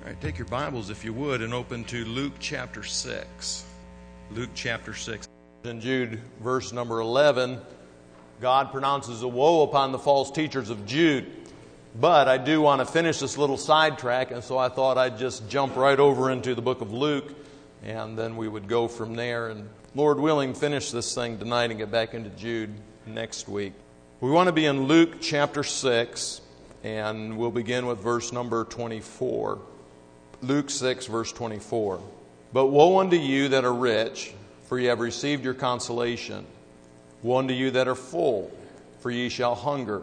All right, take your Bibles, if you would, and open to Luke chapter 6. Luke chapter 6. In Jude, verse number 11, God pronounces a woe upon the false teachers of Jude. But I do want to finish this little sidetrack, and so I thought I'd just jump right over into the book of Luke, and then we would go from there. And Lord willing, finish this thing tonight and get back into Jude next week. We want to be in Luke chapter 6, and we'll begin with verse number 24. Luke 6, verse 24. But woe unto you that are rich, for ye have received your consolation. Woe unto you that are full, for ye shall hunger.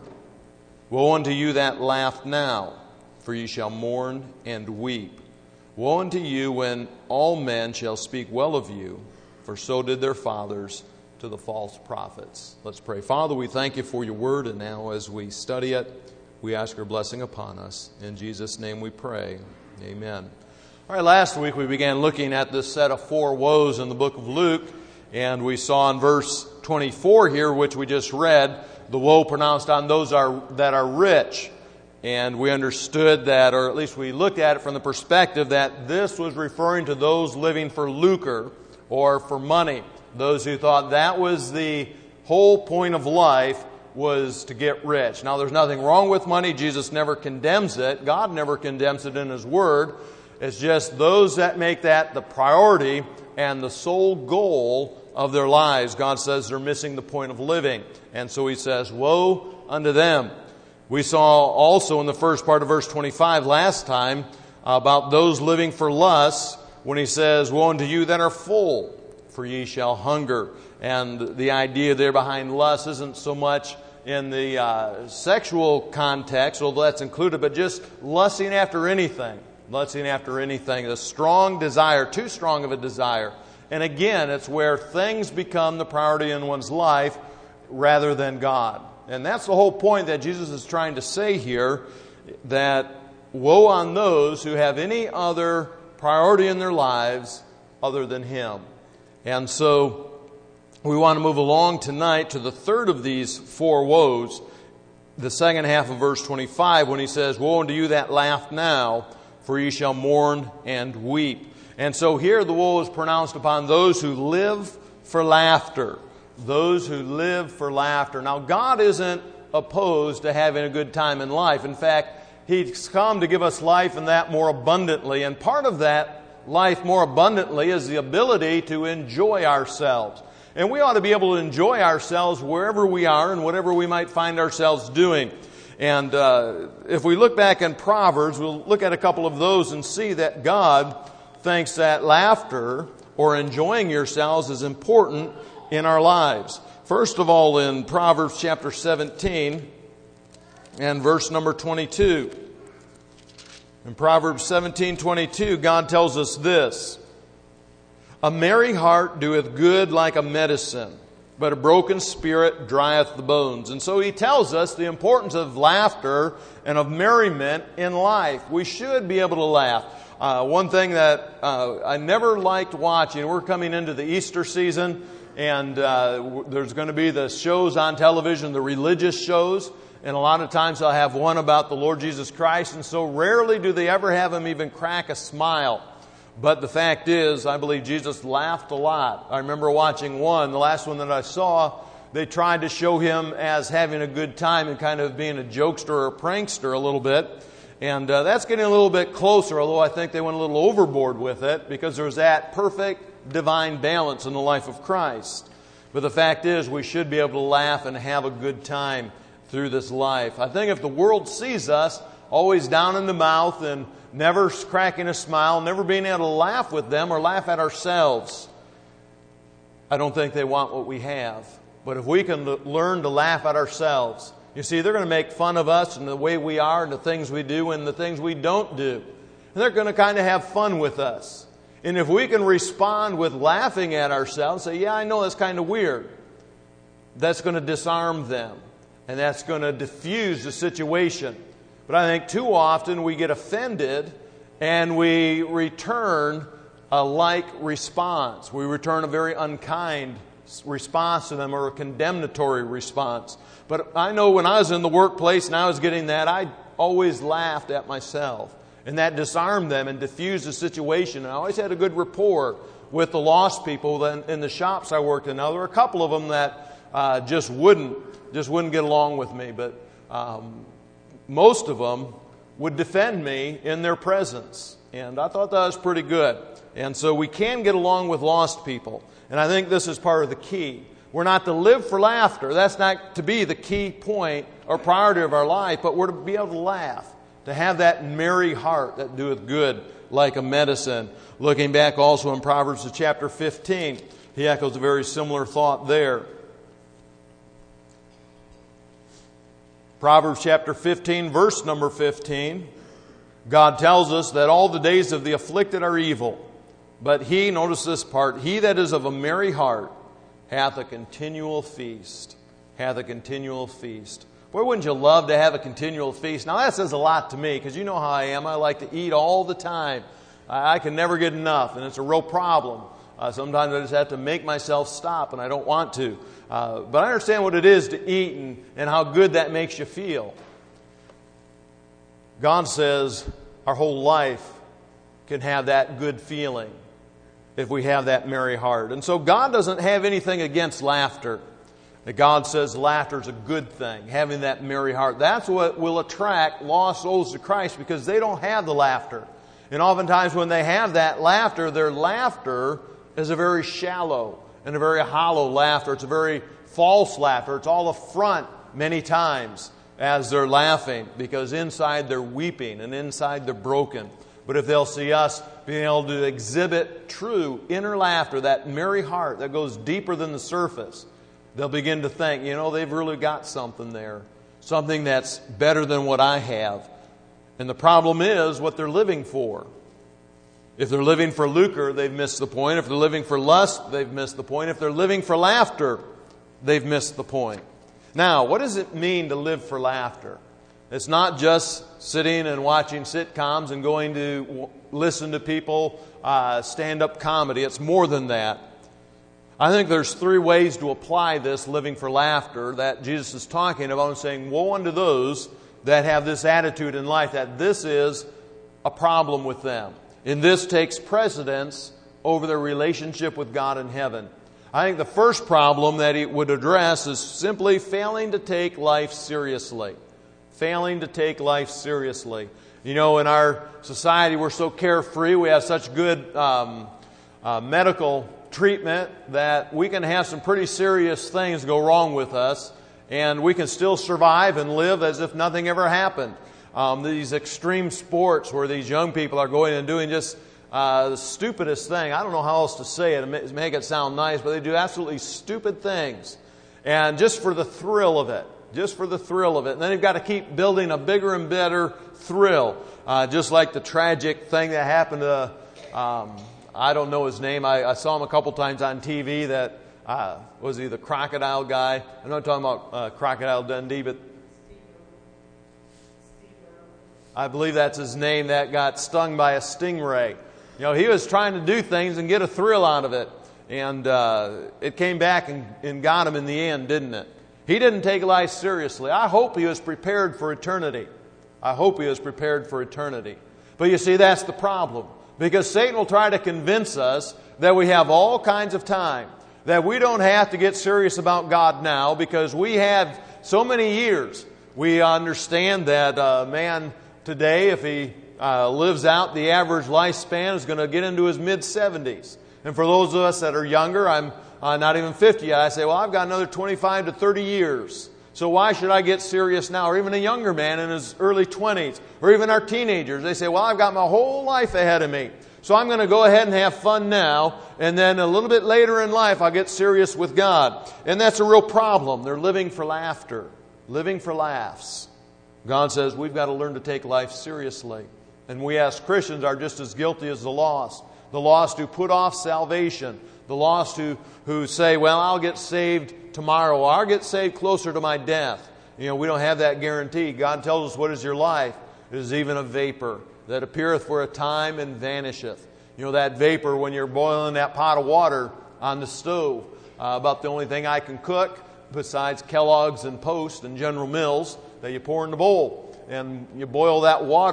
Woe unto you that laugh now, for ye shall mourn and weep. Woe unto you when all men shall speak well of you, for so did their fathers to the false prophets. Let's pray. Father, we thank you for your word, and now as we study it, we ask your blessing upon us. In Jesus' name we pray. Amen. All right, last week we began looking at this set of four woes in the book of Luke, and we saw in verse 24 here, which we just read, the woe pronounced on those that are rich. And we understood that, or at least we looked at it from the perspective that this was referring to those living for lucre or for money. Those who thought that was the whole point of life was to get rich. Now, there's nothing wrong with money. Jesus never condemns it. God never condemns it in His Word. It's just those that make that the priority and the sole goal of their lives. God says they're missing the point of living. And so He says, woe unto them. We saw also in the first part of verse 25 last time about those living for lust when He says, woe unto you that are full, for ye shall hunger. And the idea there behind lust isn't so much in the sexual context, although that's included, but just lusting after anything. Lusting after anything. A strong desire, too strong of a desire. And again, it's where things become the priority in one's life rather than God. And that's the whole point that Jesus is trying to say here, that woe on those who have any other priority in their lives other than Him. And so we want to move along tonight to the third of these four woes, the second half of verse 25, when He says, woe unto you that laugh now, for ye shall mourn and weep. And so here the woe is pronounced upon those who live for laughter. Those who live for laughter. Now, God isn't opposed to having a good time in life. In fact, He's come to give us life and that more abundantly. And part of that life more abundantly is the ability to enjoy ourselves. And we ought to be able to enjoy ourselves wherever we are and whatever we might find ourselves doing. And if we look back in Proverbs, we'll look at a couple of those and see that God thinks that laughter or enjoying yourselves is important in our lives. First of all, in Proverbs chapter 17 and verse number 22. In Proverbs 17:22, God tells us this: a merry heart doeth good like a medicine, but a broken spirit drieth the bones. And so He tells us the importance of laughter and of merriment in life. We should be able to laugh. One thing that I never liked watching, we're coming into the Easter season, and there's going to be the shows on television, the religious shows, and a lot of times they'll have one about the Lord Jesus Christ, and so rarely do they ever have Him even crack a smile. But the fact is, I believe Jesus laughed a lot. I remember watching one, the last one that I saw, they tried to show Him as having a good time and kind of being a jokester or a prankster a little bit. And that's getting a little bit closer, although I think they went a little overboard with it because there's that perfect divine balance in the life of Christ. But the fact is, we should be able to laugh and have a good time through this life. I think if the world sees us always down in the mouth and never cracking a smile, never being able to laugh with them or laugh at ourselves, I don't think they want what we have. But if we can learn to laugh at ourselves, you see, they're going to make fun of us and the way we are and the things we do and the things we don't do. And they're going to kind of have fun with us. And if we can respond with laughing at ourselves, say, yeah, I know that's kind of weird, that's going to disarm them. And that's going to diffuse the situation. But I think too often we get offended and we return a like response. We return a very unkind response to them or a condemnatory response. But I know when I was in the workplace and I was getting that, I always laughed at myself. And that disarmed them and diffused the situation. And I always had a good rapport with the lost people in the shops I worked in. Now, there were a couple of them that just wouldn't get along with me. But most of them would defend me in their presence. And I thought that was pretty good. And so we can get along with lost people. And I think this is part of the key. We're not to live for laughter. That's not to be the key point or priority of our life, but we're to be able to laugh, to have that merry heart that doeth good like a medicine. Looking back also in Proverbs chapter 15, he echoes a very similar thought there. Proverbs chapter 15, verse number 15, God tells us that all the days of the afflicted are evil, but he, notice this part, he that is of a merry heart hath a continual feast. Hath a continual feast. Boy, wouldn't you love to have a continual feast? Now that says a lot to me, because you know how I am. I like to eat all the time. I can never get enough, and it's a real problem. Sometimes I just have to make myself stop, and I don't want to. But I understand what it is to eat and how good that makes you feel. God says our whole life can have that good feeling if we have that merry heart. And so God doesn't have anything against laughter. God says laughter is a good thing, having that merry heart. That's what will attract lost souls to Christ, because they don't have the laughter. And oftentimes when they have that laughter, their laughter is a very shallow and a very hollow laughter. It's a very false laughter. It's all a front many times as they're laughing, because inside they're weeping and inside they're broken. But if they'll see us being able to exhibit true inner laughter, that merry heart that goes deeper than the surface, they'll begin to think, they've really got something there, something that's better than what I have. And the problem is what they're living for. If they're living for lucre, they've missed the point. If they're living for lust, they've missed the point. If they're living for laughter, they've missed the point. Now, what does it mean to live for laughter? It's not just sitting and watching sitcoms and going to listen to people stand-up comedy. It's more than that. I think there's three ways to apply this living for laughter that Jesus is talking about and saying, woe unto those that have this attitude in life, that this is a problem with them. And this takes precedence over their relationship with God in heaven. I think the first problem that he would address is simply failing to take life seriously. Failing to take life seriously. In our society, we're so carefree. We have such good medical treatment that we can have some pretty serious things go wrong with us, and we can still survive and live as if nothing ever happened. These extreme sports where these young people are going and doing just the stupidest thing. I don't know how else to say it, make it sound nice, but they do absolutely stupid things. And just for the thrill of it. Just for the thrill of it. And then you've got to keep building a bigger and better thrill. Just like the tragic thing that happened to, I don't know his name. I saw him a couple times on TV. That was he the crocodile guy? I'm not talking about Crocodile Dundee, but I believe that's his name, that got stung by a stingray. He was trying to do things and get a thrill out of it. And it came back and got him in the end, didn't it? He didn't take life seriously. I hope he was prepared for eternity. I hope he was prepared for eternity. But you see, that's the problem. Because Satan will try to convince us that we have all kinds of time. That we don't have to get serious about God now because we have so many years. We understand that a man today, if he lives out, the average lifespan is going to get into his mid-70s. And for those of us that are younger, I'm not even 50 yet, I say, well, I've got another 25 to 30 years. So why should I get serious now? Or even a younger man in his early 20s, or even our teenagers, they say, well, I've got my whole life ahead of me. So I'm going to go ahead and have fun now, and then a little bit later in life, I'll get serious with God. And that's a real problem. They're living for laughter, living for laughs. God says we've got to learn to take life seriously. And we as Christians are just as guilty as the lost. The lost who put off salvation. The lost who say, well, I'll get saved tomorrow, or I'll get saved closer to my death. We don't have that guarantee. God tells us, what is your life? It is even a vapor that appeareth for a time and vanisheth. That vapor when you're boiling that pot of water on the stove. About the only thing I can cook besides Kellogg's and Post and General Mills that you pour in the bowl. And you boil that water,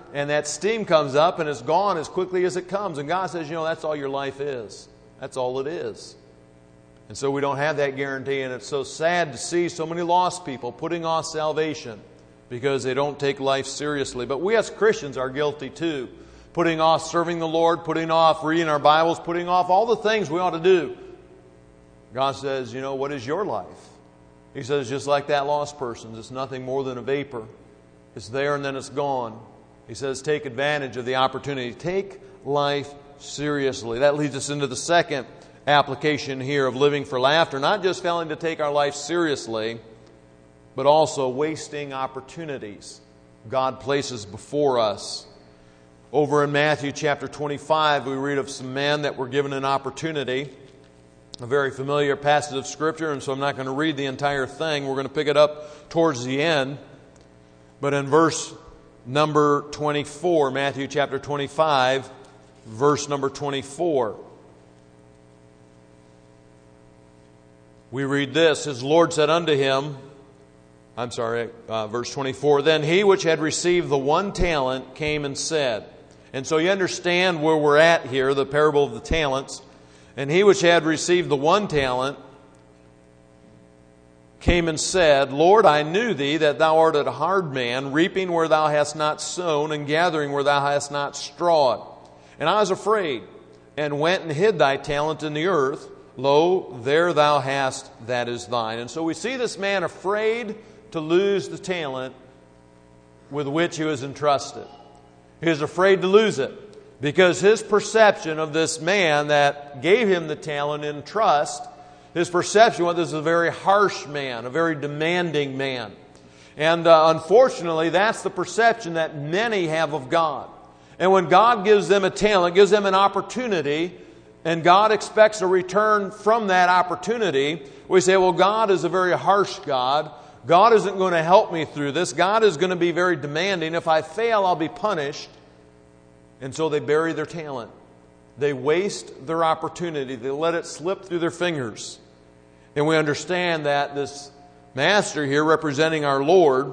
and that steam comes up and it's gone as quickly as it comes. And God says, that's all your life is. That's all it is. And so we don't have that guarantee, and it's so sad to see so many lost people putting off salvation because they don't take life seriously. But we as Christians are guilty too. Putting off serving the Lord, putting off reading our Bibles, putting off all the things we ought to do. God says, what is your life? He says, just like that lost person's, it's nothing more than a vapor. It's there and then it's gone. He says, take advantage of the opportunity. Take life seriously. That leads us into the second application here of living for laughter. Not just failing to take our life seriously, but also wasting opportunities God places before us. Over in Matthew chapter 25, we read of some men that were given an opportunity. A very familiar passage of Scripture, and so I'm not going to read the entire thing. We're going to pick it up towards the end. But in verse number 24, Matthew chapter 25, verse number 24, we read this. His Lord said unto him, verse 24, then he which had received the 1 talent came and said. And so you understand where we're at here, the parable of the talents. And he which had received the 1 talent came and said, Lord, I knew thee that thou art a hard man, reaping where thou hast not sown, and gathering where thou hast not strawed. And I was afraid, and went and hid thy talent in the earth. Lo, there thou hast, that is thine. And so we see this man afraid to lose the talent with which he was entrusted. He was afraid to lose it. Because his perception of this man that gave him the talent in trust, his perception was this is a very harsh man, a very demanding man. And unfortunately, that's the perception that many have of God. And when God gives them a talent, gives them an opportunity, and God expects a return from that opportunity, we say, well, God is a very harsh God. God isn't going to help me through this. God is going to be very demanding. If I fail, I'll be punished. And so they bury their talent. They waste their opportunity. They let it slip through their fingers. And we understand that this master here, representing our Lord,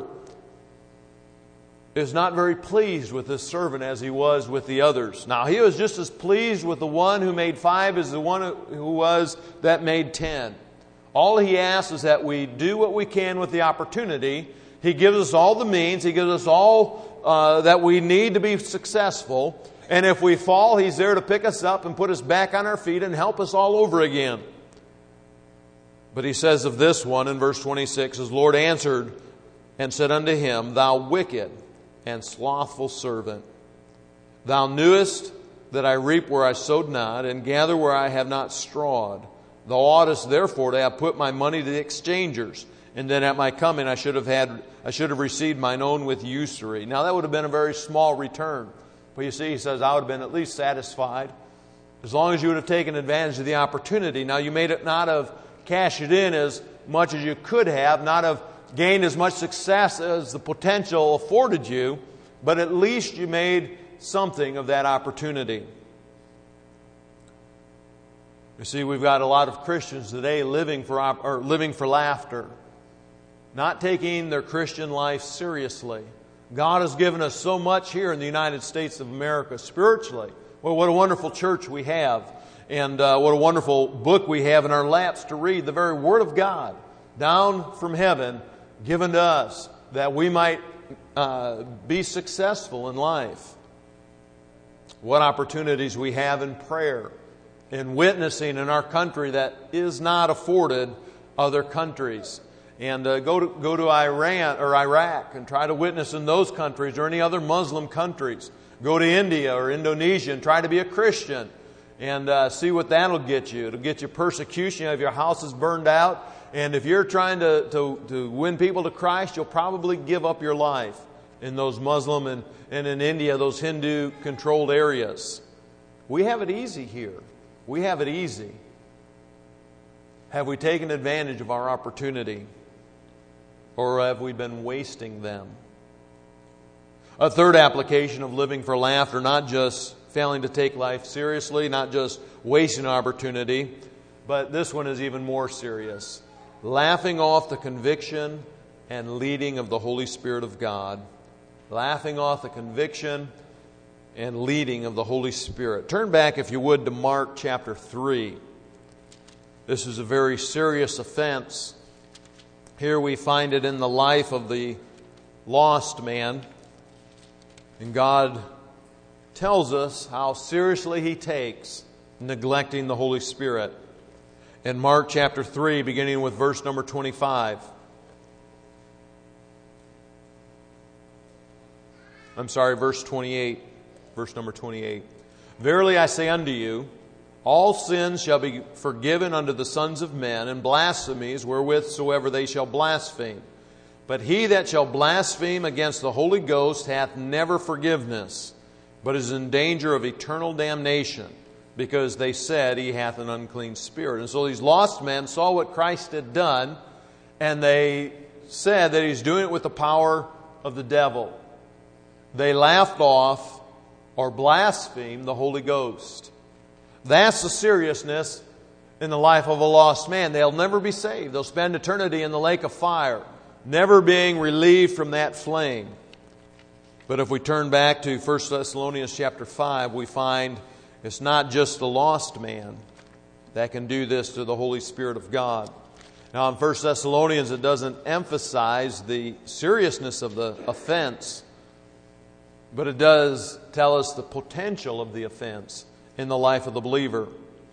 is not very pleased with this servant as he was with the others. Now, he was just as pleased with the one who made 5 as the one who was that made 10. All he asks is that we do what we can with the opportunity. He gives us all the means. He gives us all that we need to be successful. And if we fall, He's there to pick us up and put us back on our feet and help us all over again. But He says of this one in verse 26, His Lord answered and said unto him, Thou wicked and slothful servant, thou knewest that I reap where I sowed not, and gather where I have not strawed. Thou oughtest therefore to have put my money to the exchangers, and then at my coming I should have received mine own with usury. Now that would have been a very small return. But you see, he says, I would have been at least satisfied as long as you would have taken advantage of the opportunity. Now you may not have cashed it in as much as you could have, not have gained as much success as the potential afforded you, but at least you made something of that opportunity. You see, we've got a lot of Christians today living for laughter, not taking their Christian life seriously. God has given us so much here in the United States of America spiritually. Well, what a wonderful church we have, and what a wonderful book we have in our laps to read, the very Word of God down from heaven given to us that we might be successful in life. What opportunities we have in prayer, in witnessing in our country that is not afforded other countries. And go to Iran or Iraq and try to witness in those countries or any other Muslim countries. Go to India or Indonesia and try to be a Christian and see what that'll get you. It'll get you persecution if your house is burned out. And if you're trying to win people to Christ, you'll probably give up your life in those Muslim and in India, those Hindu-controlled areas. We have it easy here. We have it easy. Have we taken advantage of our opportunity? Or have we been wasting them? A third application of living for laughter, not just failing to take life seriously, not just wasting opportunity, but this one is even more serious. Laughing off the conviction and leading of the Holy Spirit of God. Laughing off the conviction and leading of the Holy Spirit. Turn back, if you would, to Mark chapter 3. This is a very serious offense. Here we find it in the life of the lost man. And God tells us how seriously He takes neglecting the Holy Spirit. In Mark chapter 3, beginning with verse number 25. Verse 28. Verse number 28. Verily I say unto you, all sins shall be forgiven unto the sons of men, and blasphemies wherewithsoever they shall blaspheme. But he that shall blaspheme against the Holy Ghost hath never forgiveness, but is in danger of eternal damnation, because they said he hath an unclean spirit. And so these lost men saw what Christ had done, and they said that He's doing it with the power of the devil. They laughed off or blasphemed the Holy Ghost. That's the seriousness in the life of a lost man. They'll never be saved. They'll spend eternity in the lake of fire, never being relieved from that flame. But if we turn back to 1 Thessalonians chapter 5, we find it's not just the lost man that can do this to the Holy Spirit of God. Now in 1 Thessalonians, it doesn't emphasize the seriousness of the offense, but it does tell us the potential of the offense in the life of the believer.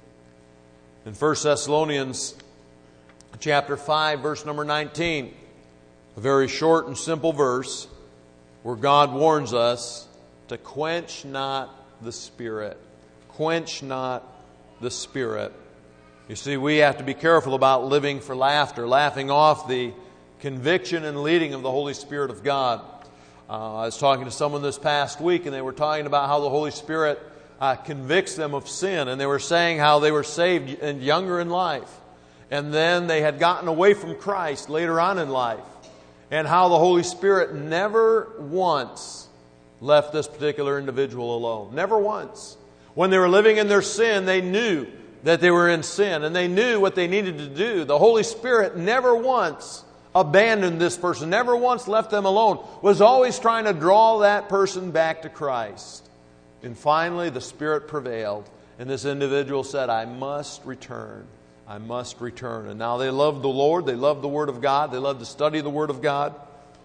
In 1 Thessalonians chapter 5, verse number 19, a very short and simple verse where God warns us to quench not the Spirit. Quench not the Spirit. You see, we have to be careful about living for laughter, laughing off the conviction and leading of the Holy Spirit of God. I was talking to someone this past week, and they were talking about how the Holy Spirit convicts them of sin, and they were saying how they were saved and younger in life, and then they had gotten away from Christ later on in life, and how the Holy Spirit never once left this particular individual alone. Never once. When they were living in their sin, they knew that they were in sin, and they knew what they needed to do. The Holy Spirit never once abandoned this person, never once left them alone, was always trying to draw that person back to Christ. And finally, the Spirit prevailed, and this individual said, I must return. I must return. And now they love the Lord, they love the Word of God, they love to study the Word of God.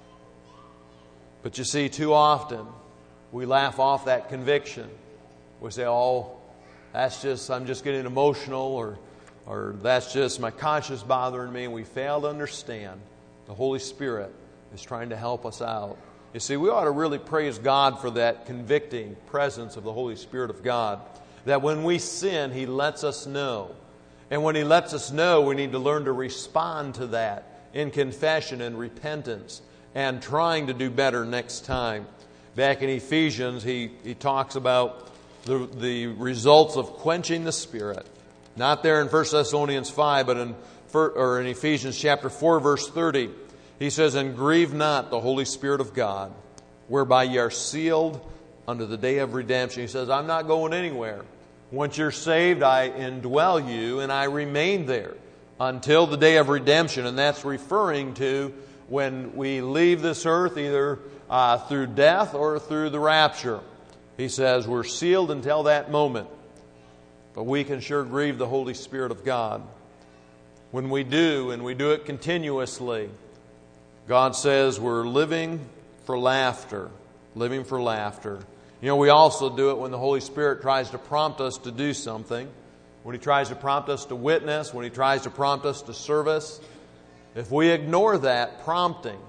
But you see, too often, we laugh off that conviction. We say, I'm just getting emotional, or that's just my conscience bothering me, and we fail to understand the Holy Spirit is trying to help us out. You see, we ought to really praise God for that convicting presence of the Holy Spirit of God, that when we sin, He lets us know. And when He lets us know, we need to learn to respond to that in confession and repentance and trying to do better next time. Back in Ephesians, he talks about the results of quenching the Spirit. Not there in 1 Thessalonians 5, but in Ephesians chapter 4, verse 30. He says, And grieve not the Holy Spirit of God, whereby ye are sealed unto the day of redemption. He says, I'm not going anywhere. Once you're saved, I indwell you, and I remain there until the day of redemption. And that's referring to when we leave this earth, either through death or through the rapture. He says we're sealed until that moment. But we can sure grieve the Holy Spirit of God. When we do, and we do it continuously, God says we're living for laughter. Living for laughter. You know, we also do it when the Holy Spirit tries to prompt us to do something. When He tries to prompt us to witness. When He tries to prompt us to service. If we ignore that prompting,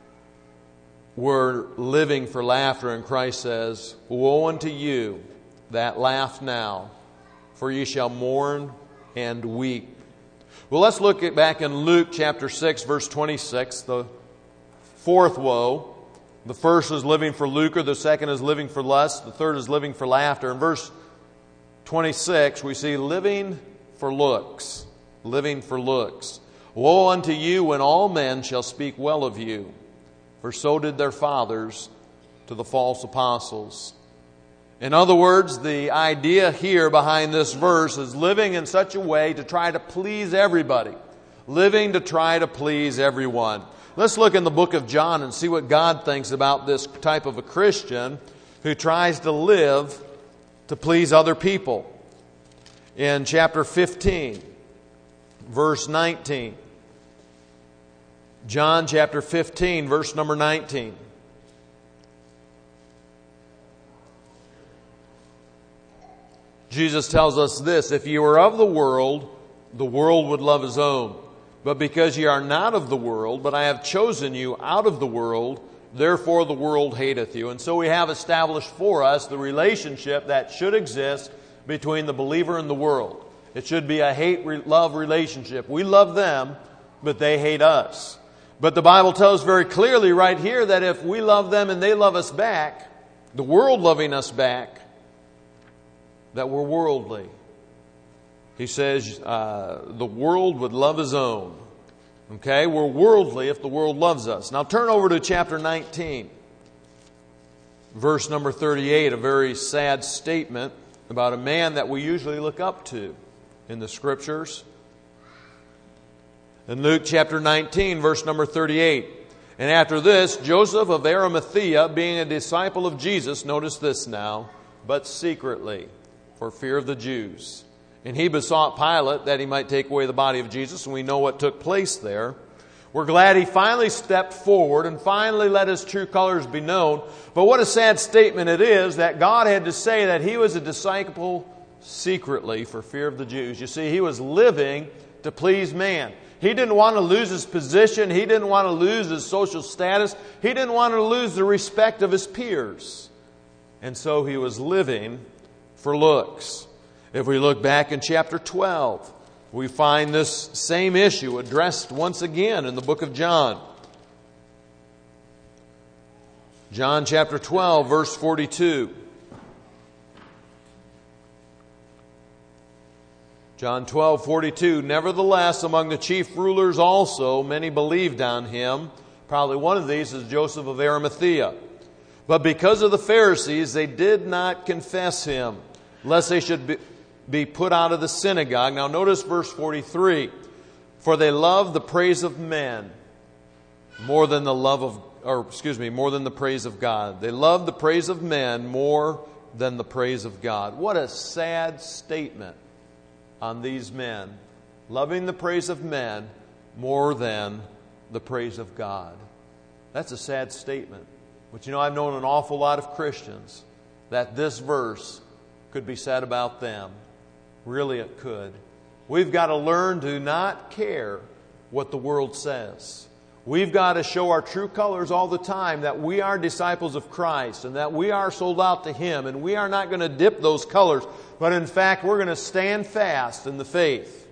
we're living for laughter. And Christ says, Woe unto you that laugh now, for ye shall mourn and weep. Well, let's look back in Luke chapter 6, verse 26, the fourth woe. The first is living for lucre, the second is living for lust, the third is living for laughter. In verse 26, we see living for looks. Living for looks. Woe unto you when all men shall speak well of you, for so did their fathers to the false apostles. In other words, the idea here behind this verse is living in such a way to try to please everybody. living to try to please everyone. Let's look in the book of John and see what God thinks about this type of a Christian who tries to live to please other people. In chapter 15, verse 19. John chapter 15, verse number 19. Jesus tells us this, if ye were of the world would love his own. But because ye are not of the world, but I have chosen you out of the world, therefore the world hateth you. And so we have established for us the relationship that should exist between the believer and the world. It should be a hate-love relationship. We love them, but they hate us. But the Bible tells very clearly right here that if we love them and they love us back, the world loving us back, that we're worldly. He says the world would love his own. Okay, we're worldly if the world loves us. Now turn over to chapter 19, verse number 38, a very sad statement about a man that we usually look up to in the Scriptures. In Luke chapter 19, verse number 38. And after this, Joseph of Arimathea, being a disciple of Jesus, notice this now, but secretly, for fear of the Jews. And he besought Pilate that he might take away the body of Jesus, and we know what took place there. We're glad he finally stepped forward and finally let his true colors be known. But what a sad statement it is that God had to say that he was a disciple secretly for fear of the Jews. You see, he was living to please man. He didn't want to lose his position. He didn't want to lose his social status. He didn't want to lose the respect of his peers. And so he was living for looks. If we look back in chapter 12, we find this same issue addressed once again in the book of John. John chapter 12, verse 42. John 12:42. Nevertheless, among the chief rulers also, many believed on him. Probably one of these is Joseph of Arimathea. But because of the Pharisees, they did not confess him, lest they should be put out of the synagogue. Now notice verse 43. For they love the praise of men more than more than the praise of God. They love the praise of men more than the praise of God. What a sad statement on these men, loving the praise of men more than the praise of God. That's a sad statement. But you know, I've known an awful lot of Christians that this verse could be said about them. Really it could. We've got to learn to not care what the world says. We've got to show our true colors all the time, that we are disciples of Christ and that we are sold out to Him, and we are not going to dip those colors, but in fact we're going to stand fast in the faith.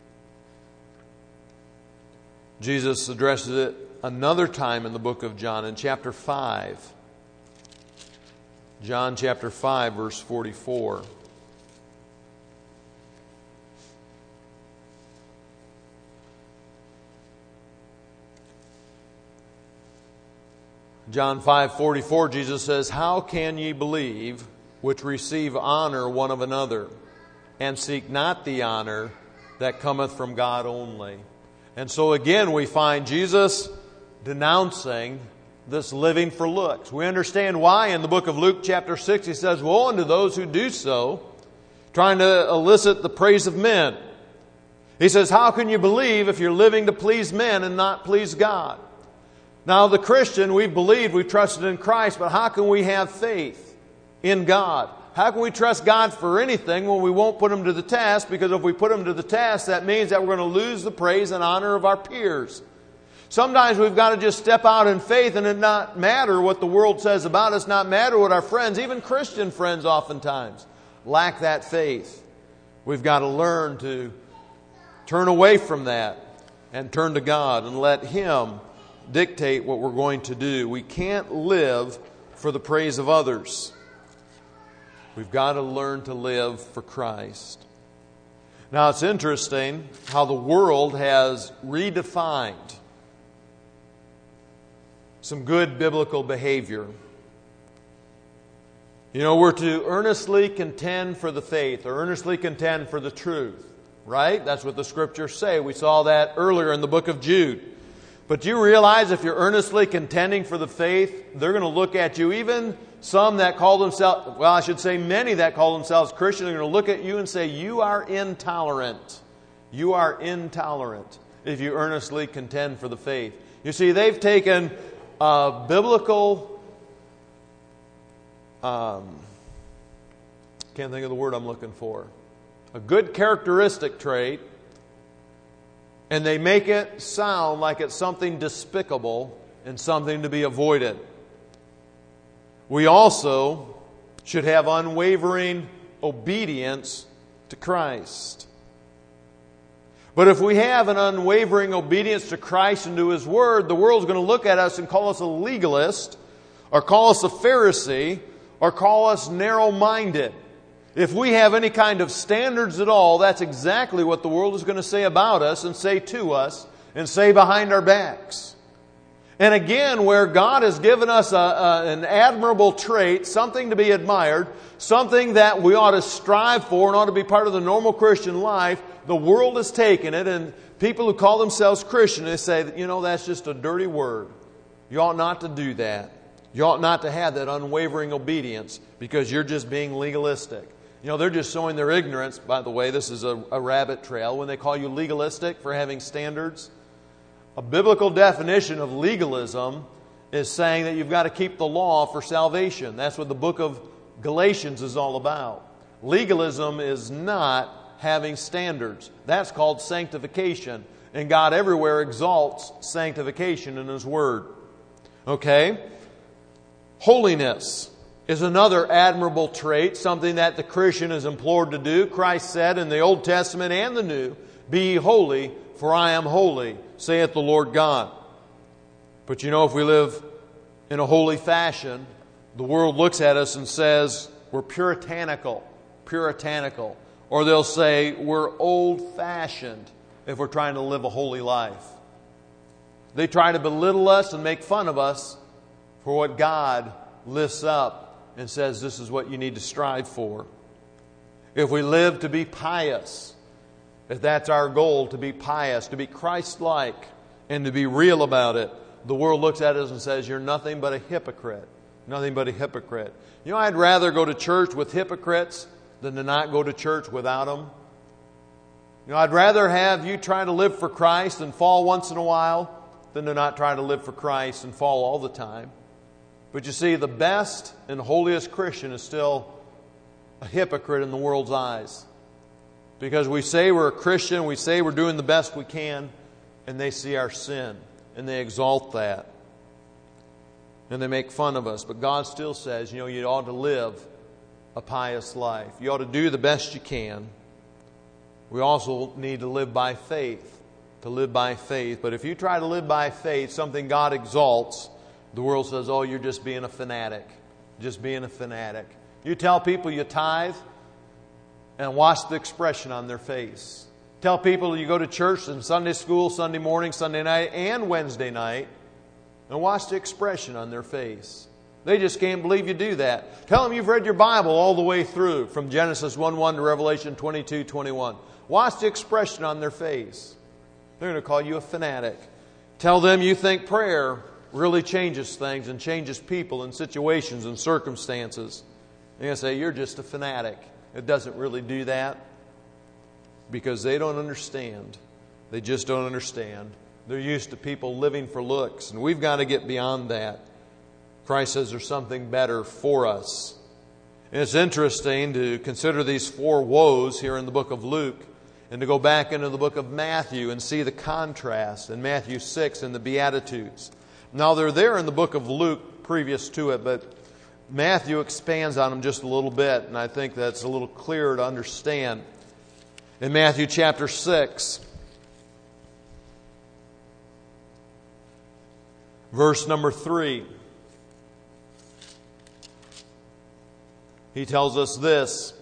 Jesus addresses it another time in the book of John in chapter 5. John chapter 5, verse 44. John 5:44, Jesus says, How can ye believe which receive honor one of another, and seek not the honor that cometh from God only? And so again we find Jesus denouncing this living for looks. We understand why in the book of Luke chapter 6 he says, Woe unto those who do so, trying to elicit the praise of men. He says, how can you believe if you're living to please men and not please God? Now, the Christian, we've believed, we've trusted in Christ, but how can we have faith in God? How can we trust God for anything when we won't put Him to the test? Because if we put Him to the test, that means that we're going to lose the praise and honor of our peers. Sometimes we've got to just step out in faith and it not matter what the world says about us, not matter what our friends, even Christian friends oftentimes, lack that faith. We've got to learn to turn away from that and turn to God and let Him dictate what we're going to do. We can't live for the praise of others. We've got to learn to live for Christ. Now, it's interesting how the world has redefined some good biblical behavior. You know, we're to earnestly contend for the faith or earnestly contend for the truth. right? That's what the Scriptures say. We saw that earlier in the book of Jude. But do you realize if you're earnestly contending for the faith, they're going to look at you, even some that call themselves, well, I should say many that call themselves Christian, are going to look at you and say, you are intolerant. You are intolerant if you earnestly contend for the faith. You see, they've taken biblical, can't think of the word I'm looking for, a good characteristic trait, and they make it sound like it's something despicable and something to be avoided. We also should have unwavering obedience to Christ. But if we have an unwavering obedience to Christ and to His Word, the world's going to look at us and call us a legalist, or call us a Pharisee, or call us narrow-minded. If we have any kind of standards at all, that's exactly what the world is going to say about us and say to us and say behind our backs. And again, where God has given us an admirable trait, something to be admired, something that we ought to strive for and ought to be part of the normal Christian life, the world has taken it, and people who call themselves Christian, they say, that's just a dirty word. You ought not to do that. You ought not to have that unwavering obedience because you're just being legalistic. They're just showing their ignorance. By the way, this is a rabbit trail. When they call you legalistic for having standards, a biblical definition of legalism is saying that you've got to keep the law for salvation. That's what the book of Galatians is all about. Legalism is not having standards. That's called sanctification. And God everywhere exalts sanctification in His Word. Okay? Holiness is another admirable trait, something that the Christian is implored to do. Christ said in the Old Testament and the New, "Be ye holy, for I am holy, saith the Lord God." But if we live in a holy fashion, the world looks at us and says we're puritanical. Or they'll say we're old-fashioned if we're trying to live a holy life. They try to belittle us and make fun of us for what God lifts up and says this is what you need to strive for. If we live to be pious, if that's our goal, to be pious, to be Christ-like, and to be real about it, the world looks at us and says, you're nothing but a hypocrite. Nothing but a hypocrite. I'd rather go to church with hypocrites than to not go to church without them. I'd rather have you try to live for Christ and fall once in a while than to not try to live for Christ and fall all the time. But you see, the best and holiest Christian is still a hypocrite in the world's eyes. Because we say we're a Christian, we say we're doing the best we can, and they see our sin, and they exalt that. And they make fun of us. But God still says, you ought to live a pious life. You ought to do the best you can. We also need to live by faith. To live by faith. But if you try to live by faith, something God exalts, the world says, oh, you're just being a fanatic. Just being a fanatic. You tell people you tithe and watch the expression on their face. Tell people you go to church in Sunday school, Sunday morning, Sunday night, and Wednesday night, and watch the expression on their face. They just can't believe you do that. Tell them you've read your Bible all the way through, from Genesis 1:1 to Revelation 22:21. Watch the expression on their face. They're going to call you a fanatic. Tell them you think prayer really changes things and changes people and situations and circumstances. They're going to say, you're just a fanatic. It doesn't really do that. Because they don't understand. They just don't understand. They're used to people living for looks. And we've got to get beyond that. Christ says there's something better for us. And it's interesting to consider these 4 woes here in the book of Luke and to go back into the book of Matthew and see the contrast in Matthew 6 and the Beatitudes. Now, they're there in the book of Luke previous to it, but Matthew expands on them just a little bit, and I think that's a little clearer to understand. In Matthew chapter 6, verse number 3, he tells us this.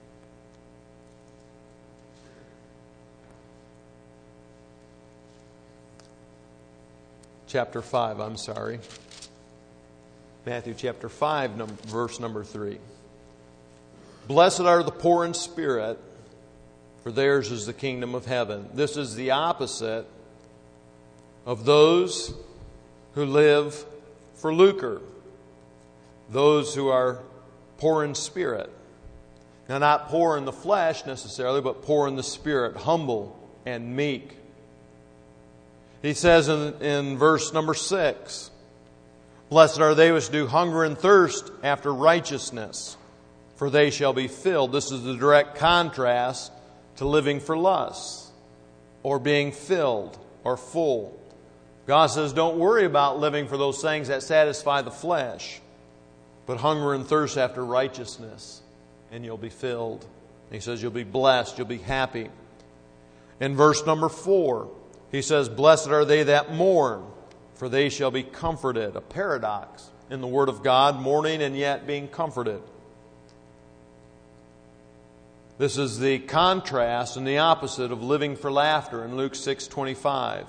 Chapter 5, I'm sorry. Matthew chapter 5, verse number 3. Blessed are the poor in spirit, for theirs is the kingdom of heaven. This is the opposite of those who live for lucre, those who are poor in spirit. Now, not poor in the flesh necessarily, but poor in the spirit, humble and meek. He says in verse number 6, blessed are they which do hunger and thirst after righteousness, for they shall be filled. This is the direct contrast to living for lust, or being filled, or full. God says, don't worry about living for those things that satisfy the flesh, but hunger and thirst after righteousness, and you'll be filled. He says you'll be blessed, you'll be happy. In verse number 4, he says, blessed are they that mourn, for they shall be comforted. A paradox in the Word of God, mourning and yet being comforted. This is the contrast and the opposite of living for laughter in Luke 6:25.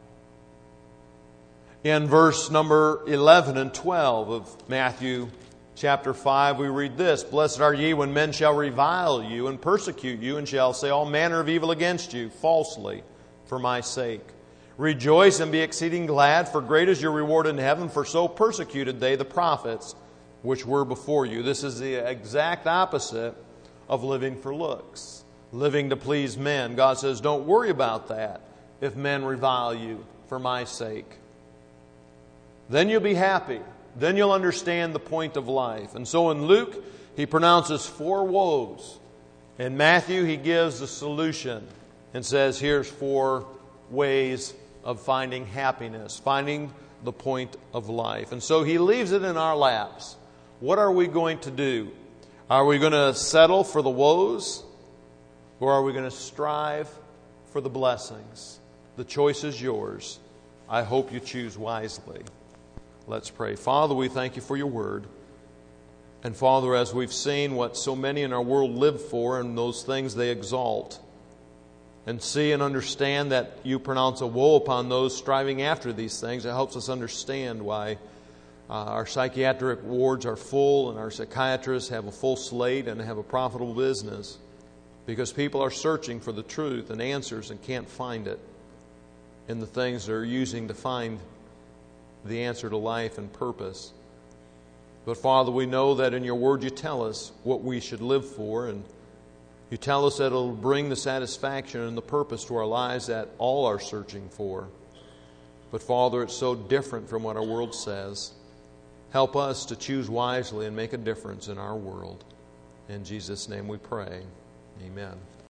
In verse number 11 and 12 of Matthew chapter 5, we read this, blessed are ye when men shall revile you and persecute you, and shall say all manner of evil against you falsely for my sake. Rejoice and be exceeding glad, for great is your reward in heaven, for so persecuted they the prophets which were before you. This is the exact opposite of living for looks, living to please men. God says, don't worry about that if men revile you for my sake. Then you'll be happy. Then you'll understand the point of life. And so in Luke, he pronounces 4 woes. In Matthew, he gives the solution and says, here's 4 ways of finding happiness, finding the point of life. And so he leaves it in our laps. What are we going to do? Are we going to settle for the woes, or are we going to strive for the blessings? The choice is yours. I hope you choose wisely. Let's pray. Father, we thank you for your word. And Father, as we've seen what so many in our world live for and those things they exalt, and see and understand that you pronounce a woe upon those striving after these things, it helps us understand why our psychiatric wards are full and our psychiatrists have a full slate and have a profitable business, because people are searching for the truth and answers and can't find it in the things they're using to find the answer to life and purpose. But Father, we know that in your word you tell us what we should live for, and you tell us that it'll bring the satisfaction and the purpose to our lives that all are searching for. But Father, it's so different from what our world says. Help us to choose wisely and make a difference in our world. In Jesus' name we pray. Amen.